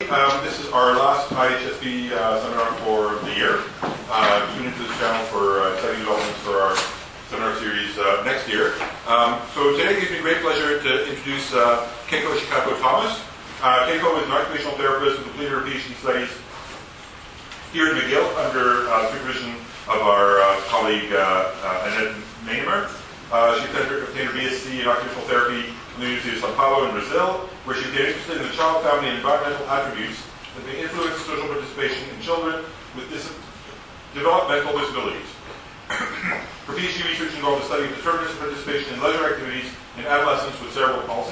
This is our last IHSP seminar for the year. Tune into this channel for exciting developments for our seminar series next year. So today it gives me great pleasure to introduce Keiko Shikako-Thomas. Keiko is an occupational therapist who completed her PhD studies here at McGill under supervision of our colleague Annette Mainemer. She obtained her BSc in occupational therapy from the University of Sao Paulo in Brazil, where she became interested in the child, family, and environmental attributes that may influence social participation in children with developmental disabilities. Her PhD research involved the study of deterministic participation in leisure activities in adolescents with cerebral palsy.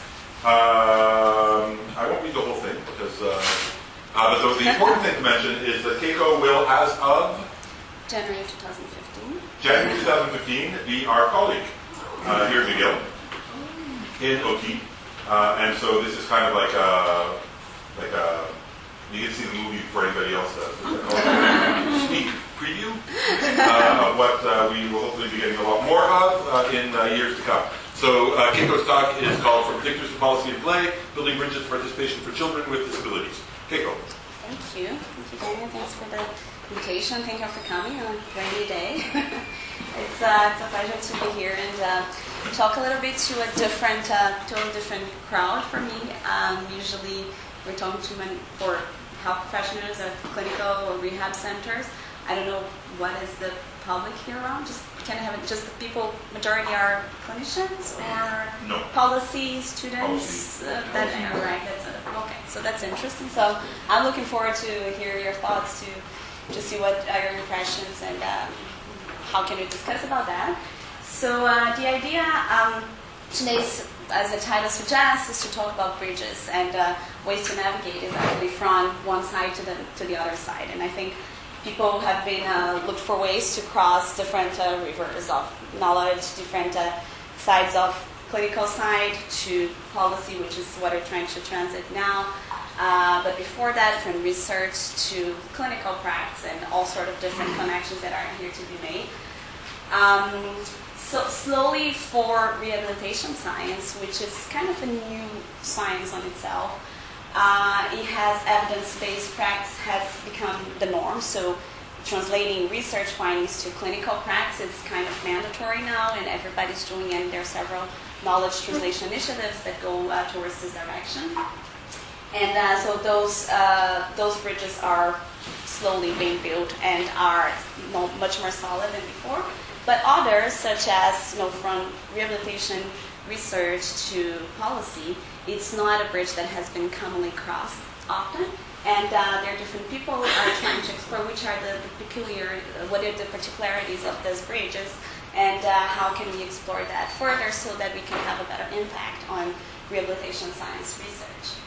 I won't read the whole thing, because, but the important thing to mention is that Keiko will, as of January 2015. January 2015, be our colleague here at McGill in OT. And so this is kind of like a you get to see the movie before anybody else does. Sneak preview of what we will hopefully be getting a lot more of in years to come. So Keiko's talk is called For Predictors of Policy and Play, Building Bridges to Participation for Children with Disabilities. Keiko. Thank you. Thank you, Daniel. Thanks for the invitation. Thank you for coming on a rainy day. It's a pleasure to be here and talk a little bit to a different, totally different crowd for me. Usually we're talking to for health professionals at clinical or rehab centers. I don't know what is the public here around. Just can I have it? Just the people. Majority are clinicians or no. Policy students. That are right. That's okay. So that's interesting. So I'm looking forward to hear your thoughts to see what are your impressions and how can we discuss about that. So the idea today's, as the title suggests, is to talk about bridges and ways to navigate is actually from one side to the other side. And I think people have been looked for ways to cross different rivers of knowledge, different sides of clinical side to policy, which is what we're trying to transit now. But before that, from research to clinical practice and all sort of different connections that are here to be made. So slowly for rehabilitation science, which is kind of a new science on itself, it has evidence-based practice has become the norm. So translating research findings to clinical practice is kind of mandatory now, and everybody's doing it. There are several knowledge translation initiatives that go towards this direction. And so those bridges are slowly being built and are much more solid than before. But others, such as from rehabilitation research to policy, it's not a bridge that has been commonly crossed often. And there are different people who are trying to explore which are what are the particularities of those bridges, and how can we explore that further so that we can have a better impact on rehabilitation science research.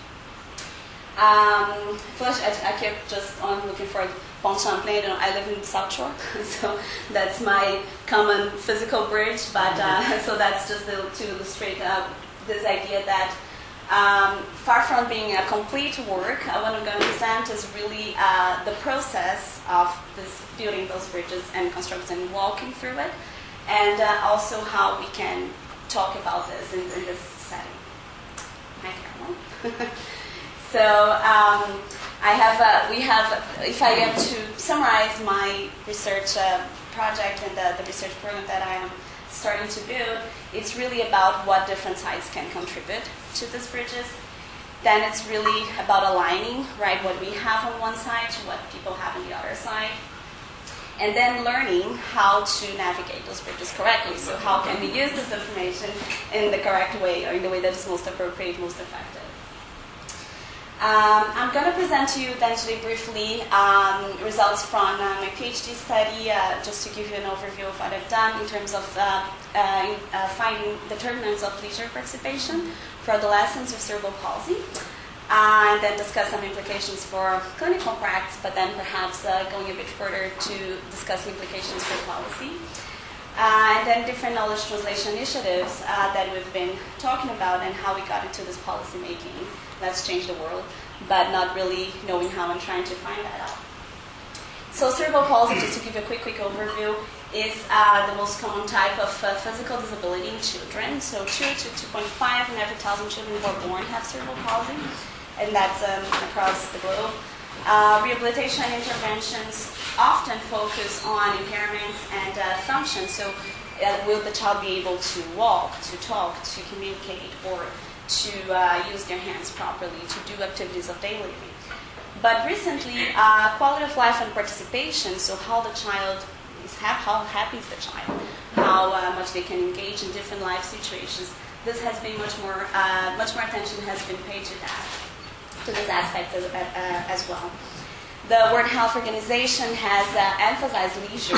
I kept just on looking for Pont Champlain. I live in South Shore, so that's my common physical bridge. But so that's just to illustrate this idea that far from being a complete work, what I'm going to present is really the process of this building those bridges and constructing and walking through it, and also how we can talk about this in this setting. So if I am to summarize my research project and the research program that I am starting to build, it's really about what different sides can contribute to these bridges. Then it's really about aligning, right, what we have on one side to what people have on the other side. And then learning how to navigate those bridges correctly. So how can we use this information in the correct way, or in the way that is most appropriate, most effective. I'm going to present to you then today briefly results from my PhD study, just to give you an overview of what I've done in terms of finding determinants of leisure participation for adolescents with cerebral palsy, and then discuss some implications for clinical practice, but then perhaps going a bit further to discuss implications for policy. And then different knowledge translation initiatives that we've been talking about and how we got into this policy making. Let's change the world, but not really knowing how and trying to find that out. So cerebral palsy, just to give you a quick overview, is the most common type of physical disability in children. So 2 to 2.5 in every 1,000 children who are born have cerebral palsy. and that's across the globe. Rehabilitation and interventions often focus on impairments and function. So will the child be able to walk, to talk, to communicate, or to use their hands properly, to do activities of daily living? But recently, quality of life and participation, so how the child is, how happy is the child, how much they can engage in different life situations, this has been much more attention has been paid to that, to this aspect as well. The World Health Organization has emphasized leisure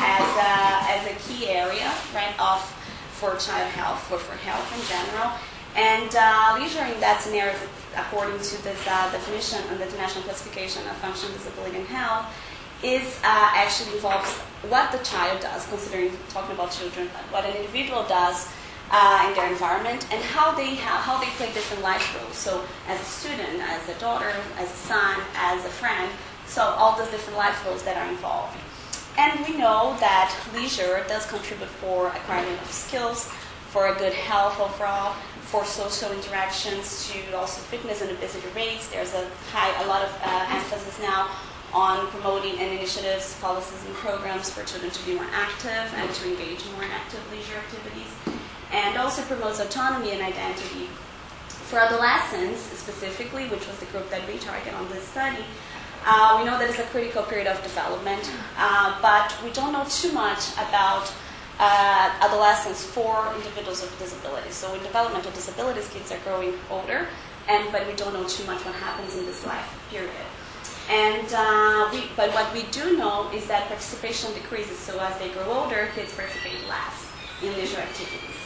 as a key area, right, for child health, for health in general. And leisure in that scenario, according to this definition on the International Classification of Function, Disability, and Health, is actually involves what the child does, considering talking about children, what an individual does in their environment, and how they play different life roles. So, as a student, as a daughter, as a son, as a friend, so all those different life roles that are involved. And we know that leisure does contribute for acquirement of skills, for a good health overall, for social interactions, to also fitness and obesity rates. There's a lot of emphasis now on promoting and initiatives, policies, and programs for children to be more active and to engage more in active leisure activities, and also promotes autonomy and identity. For adolescents specifically, which was the group that we target on this study, we know that it's a critical period of development, but we don't know too much about adolescence for individuals with disabilities. So in developmental disabilities, kids are growing older, but we don't know too much what happens in this life period. And but what we do know is that participation decreases. So as they grow older, kids participate less in leisure activities.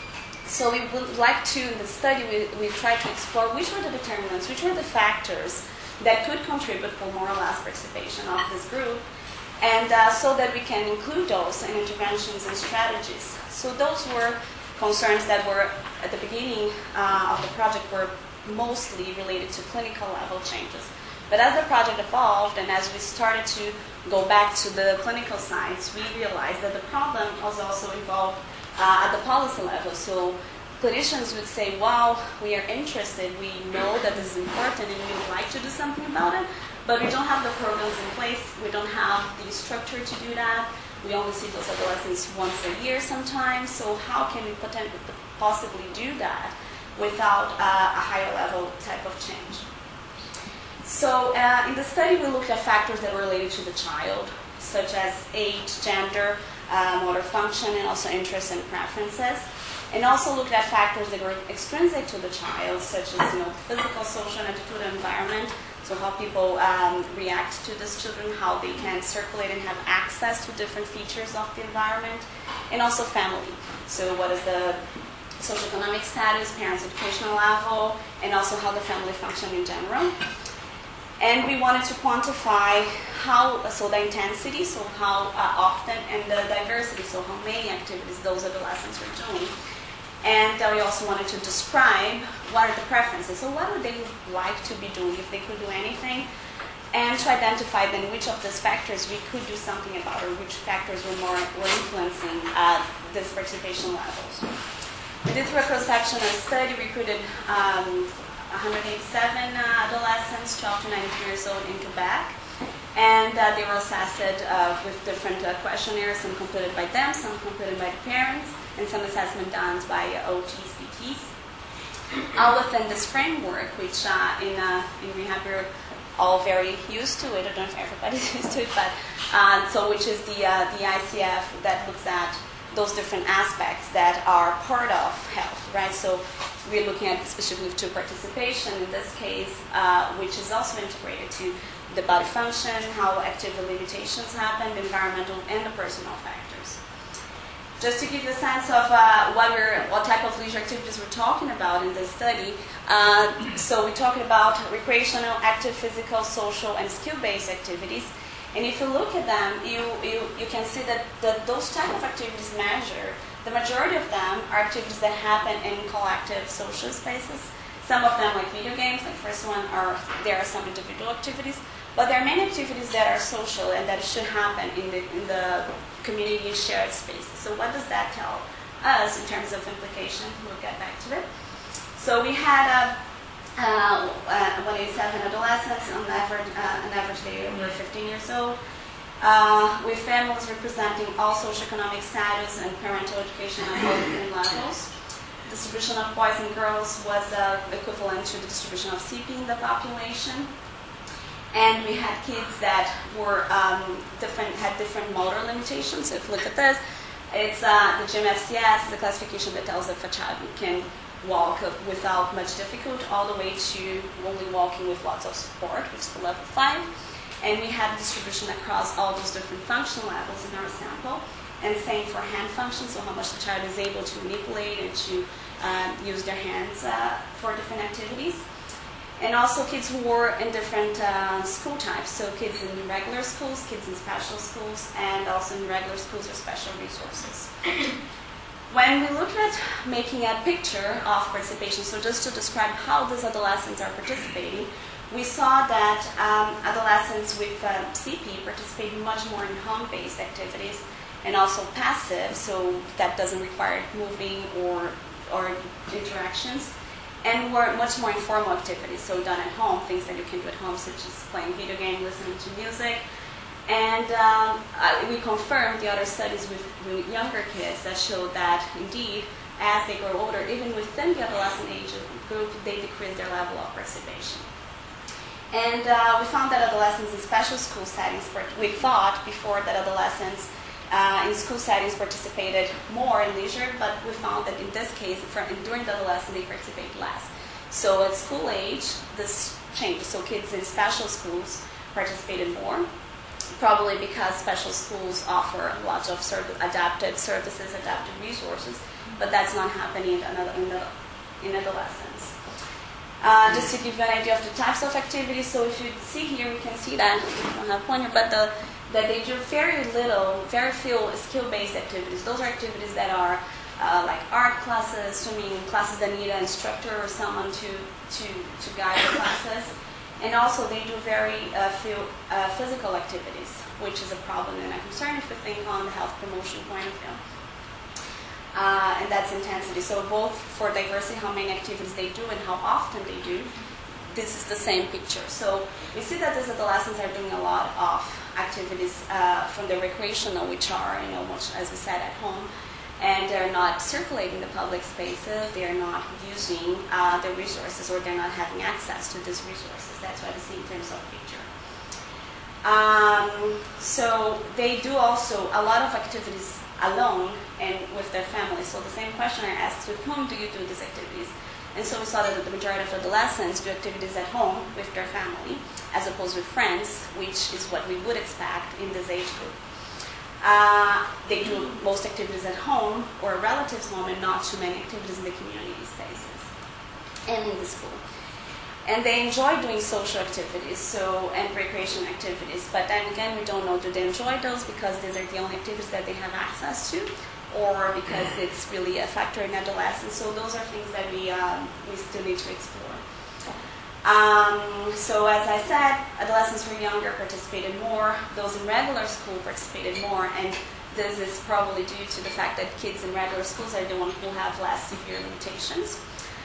So we would like to, in the study, we try to explore which were the determinants, which were the factors that could contribute for more or less participation of this group, and so that we can include those in interventions and strategies. So those were concerns that were at the beginning of the project were mostly related to clinical level changes. But as the project evolved and as we started to go back to the clinical sides, we realized that the problem was also involved at the policy level. So clinicians would say, wow, we are interested, we know that this is important and we would like to do something about it, but we don't have the programs in place, we don't have the structure to do that, we only see those adolescents once a year sometimes, so how can we possibly do that without a higher level type of change? So in the study we looked at factors that were related to the child, such as age, gender, motor function, and also interests and preferences. And also looked at factors that were extrinsic to the child, such as physical, social, and attitudinal environment. So how people react to these children, how they can circulate and have access to different features of the environment, and also family. So what is the socioeconomic status, parents' educational level, and also how the family function in general. And we wanted to quantify the intensity, so how often, and the diversity, so how many activities those adolescents were doing. And we also wanted to describe what are the preferences, so what would they like to be doing if they could do anything, and to identify then which of these factors we could do something about, or which factors were influencing these participation levels. We did through a cross-sectional study, recruited 187 adolescents, 12 to 19 years old in Quebec. And they were assessed with different questionnaires, some completed by them, some completed by the parents, and some assessment done by OTs, PTs. All within this framework, which in rehab we're all very used to it. I don't know if everybody's used to it, but which is the ICF that looks at those different aspects that are part of health, right? So we're looking at specifically to participation in this case, which is also integrated to the body function, how activity limitations happen, the environmental and the personal factors. Just to give you a sense of what type of leisure activities we're talking about in this study, so we're talking about recreational, active, physical, social, and skill-based activities. And if you look at them, you can see that those type of activities measured, the majority of them are activities that happen in collective social spaces. Some of them, like video games, like first one, there are some individual activities, but there are many activities that are social and that should happen in the community shared spaces. So what does that tell us in terms of implication? We'll get back to it. So we had when it's 7 adolescents, on average they are over 15 years old, with families representing all socioeconomic status and parental education at all different levels. Distribution of boys and girls was equivalent to the distribution of CP in the population. And we had kids that were had different motor limitations. So if you look at this, it's the GMFCS, the classification that tells if a child can walk without much difficulty, all the way to only walking with lots of support, which is the level 5. And we have distribution across all those different function levels in our sample. And same for hand function, so how much the child is able to manipulate and to use their hands for different activities. And also kids who were in different school types, so kids in regular schools, kids in special schools, and also in regular schools or special resources. When we look at making a picture of participation, so just to describe how these adolescents are participating, we saw that adolescents with CP participate much more in home-based activities and also passive, so that doesn't require moving or interactions, and much more informal activities, so done at home, things that you can do at home, such as playing video games, listening to music. And we confirmed the other studies with younger kids that showed that, indeed, as they grow older, even within the adolescent age group, they decrease their level of participation. And we found that adolescents in special school settings, we thought before that adolescents in school settings participated more in leisure, but we found that in this case, during the adolescence, they participate less. So at school age, this changed. So kids in special schools participated more, probably because special schools offer lots of adapted services, adapted resources, but that's not happening in adolescence. Just to give you an idea of the types of activities, so if you see here, you can see that, I don't have one here, but that they do very few skill-based activities. Those are activities that are like art classes, swimming classes that need an instructor or someone to guide the classes. And also they do very few physical activities, which is a problem and a concern if we think on the health promotion point of view. And that's intensity. So both for diversity, how many activities they do and how often they do, this is the same picture. So we see that these adolescents are doing a lot of activities from the recreational, which are, much as we said, at home, and they're not circulating the public spaces, they're not using the resources, or they're not having access to these resources. That's what we see in terms of picture. So they do also a lot of activities alone and with their families. So the same question I asked, with whom do you do these activities? And so we saw that the majority of adolescents do activities at home with their family, as opposed with friends, which is what we would expect in this age group. They do most activities at home or a relative's home, and not too many activities in the community spaces and in the school. And they enjoy doing social activities and recreation activities, but then again, we don't know, do they enjoy those because these are the only activities that they have access to, or because it's really a factor in adolescence. So those are things that we still need to explore. So as I said, adolescents who are younger participated more. Those in regular school participated more, and this is probably due to the fact that kids in regular schools are the ones who have less severe limitations.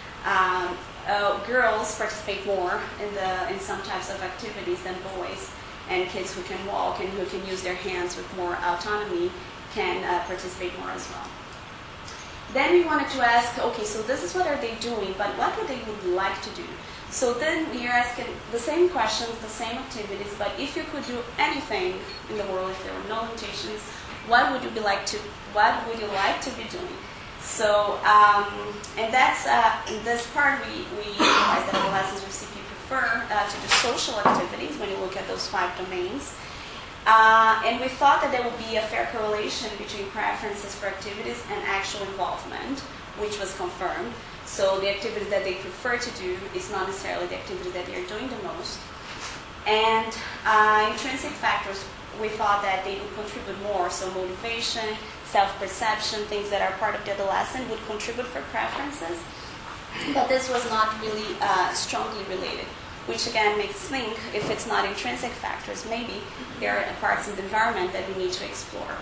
Girls participate more in some types of activities than boys, and kids who can walk and who can use their hands with more autonomy can participate more as well. Then we wanted to ask, okay, so this is what are they doing, but what would they would like to do? So then we are asking the same questions, the same activities, but if you could do anything in the world, if there were no limitations, what would you like to be doing? So, and that's, in this part, we realized that adolescents with CP prefer to do social activities when you look at those 5 domains. And we thought that there would be a fair correlation between preferences for activities and actual involvement, which was confirmed. So the activities that they prefer to do is not necessarily the activities that they are doing the most. And intrinsic factors, we thought that they would contribute more, so motivation, self-perception, things that are part of the adolescent would contribute for preferences. But this was not really strongly related, which again makes us think, if it's not intrinsic factors, maybe there are parts of the environment that we need to explore.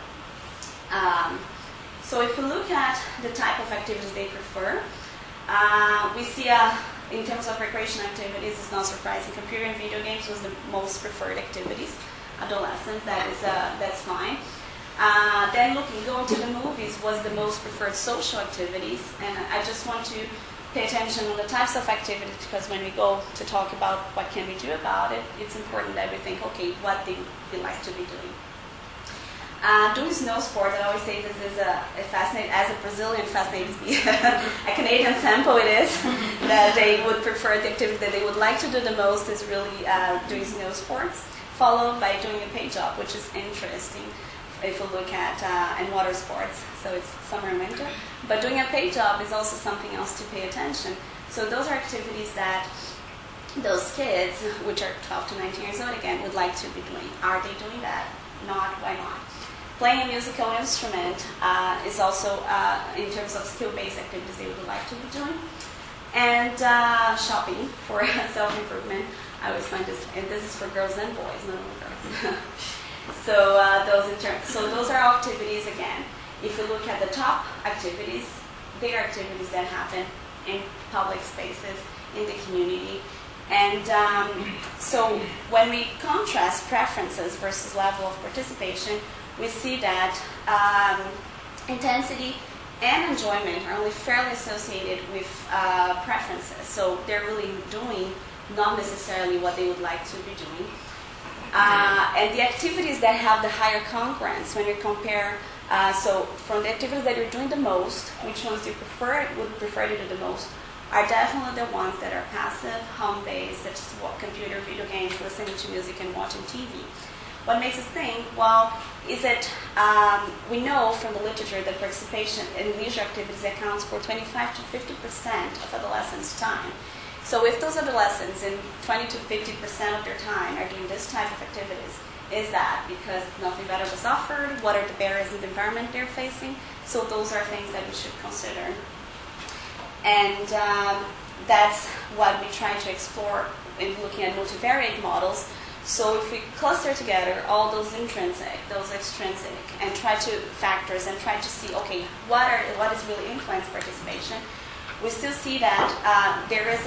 So if we look at the type of activities they prefer, we see in terms of recreation activities, it's not surprising. Computer and video games was the most preferred activities. Adolescents, that's fine. Then going to the movies was the most preferred social activities, and I just want to pay attention on the types of activities, because when we go to talk about what can we do about it, it's important that we think, okay, what they like to be doing. Doing snow sports, I always say this is a fascinating, as a Brazilian fascinates me. A Canadian sample it is, that they would prefer the activity that they would like to do the most is really doing snow sports, followed by doing a paid job, which is interesting if you look at and water sports, so it's summer and winter. But doing a paid job is also something else to pay attention. So those are activities that those kids, which are 12 to 19 years old again, would like to be doing. Are they doing that? Not, why not? Playing a musical instrument is also, in terms of skill-based activities, they would like to be doing. And shopping for self-improvement. I always find this, and this is for girls and boys, not only girls. So those are activities, again. If you look at the top activities, they are activities that happen in public spaces, in the community. And so when we contrast preferences versus level of participation, we see that intensity and enjoyment are only fairly associated with preferences. So they're really doing not necessarily what they would like to be doing. And the activities that have the higher congruence, when you compare, so from the activities that you're doing the most, which ones you would prefer to do the most, are definitely the ones that are passive, home-based, such as computer, video games, listening to music, and watching TV. What makes us think, well, is it, we know from the literature that participation in leisure activities accounts for 25 to 50% of adolescents' time. So if those adolescents in 20 to 50% of their time are doing this type of activities, is that because nothing better was offered? What are the barriers in the environment they're facing? So those are things that we should consider. And that's what we try to explore in looking at multivariate models. So if we cluster together all those intrinsic, those extrinsic, and try to factors and try to see, okay, what is really influence participation, we still see that there is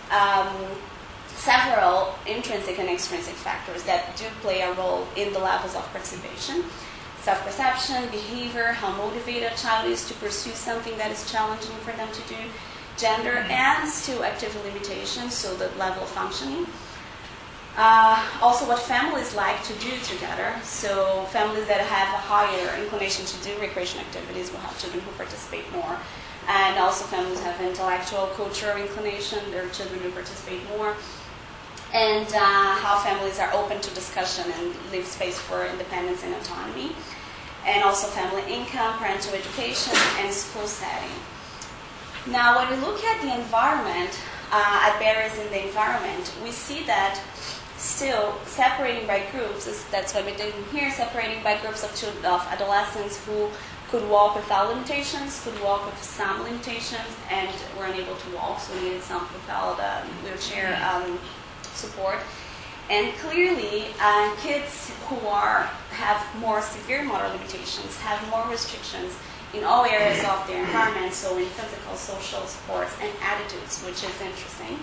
several intrinsic and extrinsic factors that do play a role in the levels of participation. Self-perception, behavior, how motivated a child is to pursue something that is challenging for them to do, gender, and still activity limitations, so the level of functioning. Also what families like to do together. So families that have a higher inclination to do recreation activities will have children who participate more. And also families have intellectual, cultural inclination, their children will participate more. And how families are open to discussion and leave space for independence and autonomy. And also family income, parental education, and school setting. Now, when we look at the environment, at barriers in the environment, we see that still separating by groups, that's what we're doing here, separating by groups of adolescents who could walk without limitations, could walk with some limitations, and were unable to walk, so we needed some propelled wheelchair support. And clearly, kids who have more severe motor limitations have more restrictions in all areas of their environment, so in physical, social, sports, and attitudes, which is interesting.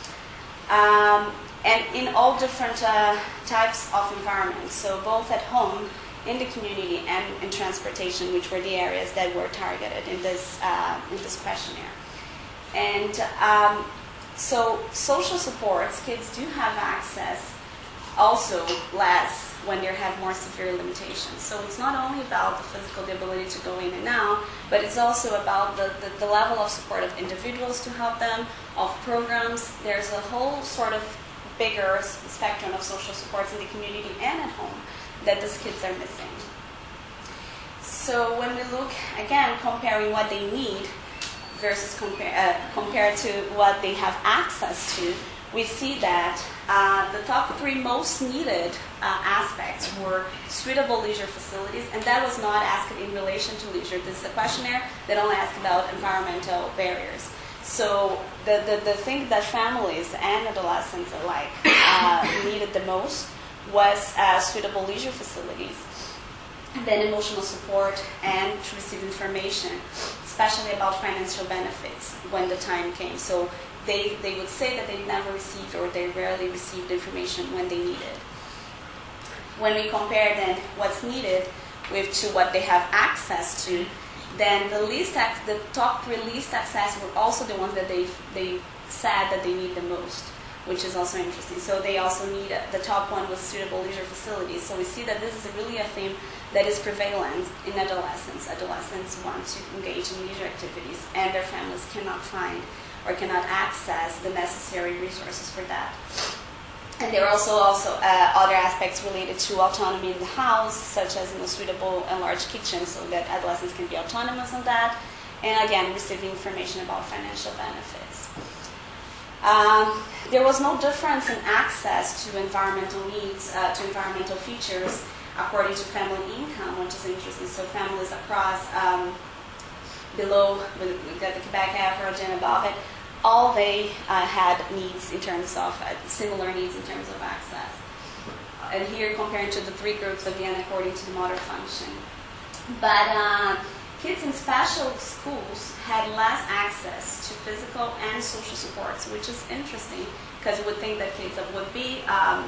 And in all different types of environments, so both at home, in the community, and in transportation, which were the areas that were targeted in this questionnaire. And so social supports, kids do have access also less when they have more severe limitations. So it's not only about the physical, the ability to go in and out, but it's also about the level of support of individuals to help them, of programs. There's a whole sort of bigger spectrum of social supports in the community and at home that these kids are missing. So when we look, again, comparing what they need versus compared to what they have access to, we see that the top three most needed aspects were suitable leisure facilities, and that was not asked in relation to leisure. This is a questionnaire that only asked about environmental barriers. So the thing that families and adolescents alike needed the most was suitable leisure facilities, and then emotional support, and to receive information, especially about financial benefits when the time came. So they would say that they never received or they rarely received information when they needed. When we compare then what's needed to what they have access to, then the top 3 least access were also the ones that they said that they need the most, which is also interesting. So they also need, the top one was suitable leisure facilities. So we see that this is really a theme that is prevalent in adolescents. Adolescents want to engage in leisure activities, and their families cannot find or cannot access the necessary resources for that. And there are also other aspects related to autonomy in the house, such as a suitable and large kitchen, so that adolescents can be autonomous on that. And again, receiving information about financial benefits. There was no difference in access to environmental needs, to environmental features, according to family income, which is interesting. So families across, below, we've got the Quebec average and above it, all they had needs in terms of, similar needs in terms of access. And here comparing to the 3 groups, again, according to the motor function. But kids in special schools had less access to physical and social supports, which is interesting, because you would think that kids would be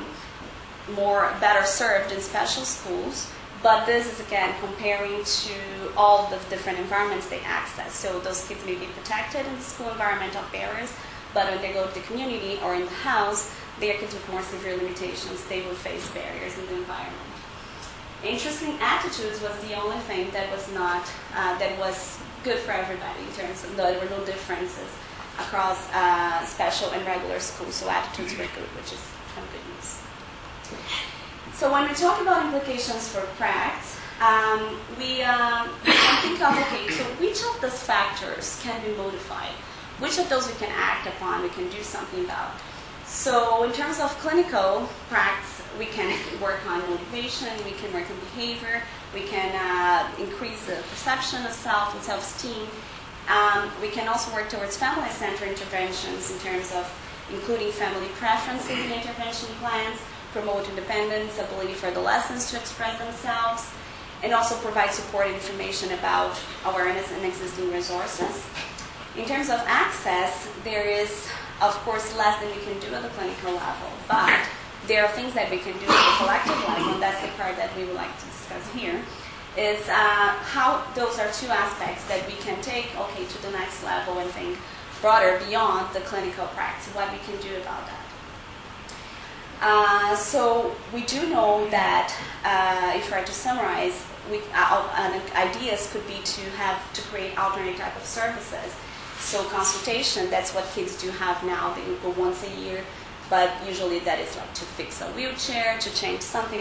better served in special schools. But this is, again, comparing to all the different environments they access. So those kids may be protected in the school environment of barriers, but when they go to the community or in the house, they are kids with more severe limitations. They will face barriers in the environment. Interesting attitudes was the only thing that was not, that was good for everybody in terms of, there were no differences across special and regular schools, so attitudes were good, which is kind of good news. So when we talk about implications for PRACTS, we can think of, okay, so which of those factors can be modified? Which of those we can act upon, we can do something about? So in terms of clinical PRACTS, we can work on motivation, we can work on behavior, we can increase the perception of self and self-esteem. We can also work towards family-centered interventions in terms of including family preferences in intervention plans, promote independence, ability for adolescents to express themselves, and also provide support and information about awareness and existing resources. In terms of access, there is, of course, less than we can do at the clinical level, but there are things that we can do at the collective level, and that's the part that we would like to discuss here, is how those are 2 aspects that we can take, okay, to the next level and think broader beyond the clinical practice, what we can do about that. So we do know that, if I were to summarize, ideas could be to create alternate type of services. So consultation, that's what kids do have now. They will go once a year, but usually that is like to fix a wheelchair, to change something